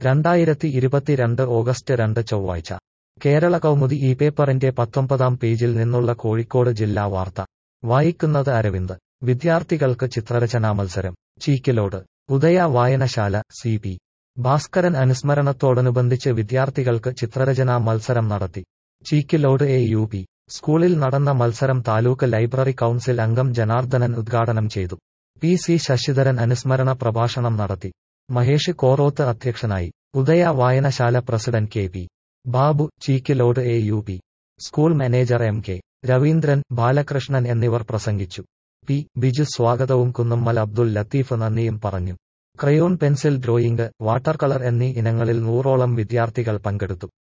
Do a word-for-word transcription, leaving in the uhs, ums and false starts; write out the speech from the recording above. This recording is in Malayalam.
രണ്ടായിരത്തി ഇരുപത്തിരണ്ട് ഓഗസ്റ്റ് രണ്ട് ചൊവ്വാഴ്ച കേരള കൗമുദി ഈ പേപ്പറിന്റെ പത്തൊമ്പതാം പേജിൽ നിന്നുള്ള കോഴിക്കോട് ജില്ലാ വാർത്ത വായിക്കുന്നത് അരവിന്ദ്. വിദ്യാർത്ഥികൾക്ക് ചിത്രരചനാ മത്സരം ചീക്കിലോട്. ഉദയ വായനശാല സി പി ഭാസ്കരൻ അനുസ്മരണത്തോടനുബന്ധിച്ച് വിദ്യാർത്ഥികൾക്ക് ചിത്രരചനാ മത്സരം നടത്തി. ചീക്കിലോട് എ യു പി സ്കൂളിൽ നടന്ന മത്സരം താലൂക്ക് ലൈബ്രറി കൗൺസിൽ അംഗം ജനാർദ്ദനൻ ഉദ്ഘാടനം ചെയ്തു. പി സി ശശിധരൻ അനുസ്മരണ പ്രഭാഷണം നടത്തി. മഹേഷ് കോറോത്ത് അധ്യക്ഷനായി. ഉദയ വായനശാല president K P Babu, Cheekkilode A U P school manager M K Raveendran, Balakrishnan എന്നിവർ പ്രസംഗിച്ചു. പി ബിജു സ്വാഗതവും കുന്നമ്മൽ അബ്ദുൽ ലത്തീഫ് നന്ദിയും പറഞ്ഞു. Crayon, pencil drawing, water colour എന്നീ ഇനങ്ങളിൽ നൂറോളം വിദ്യാർത്ഥികൾ പങ്കെടുത്തു.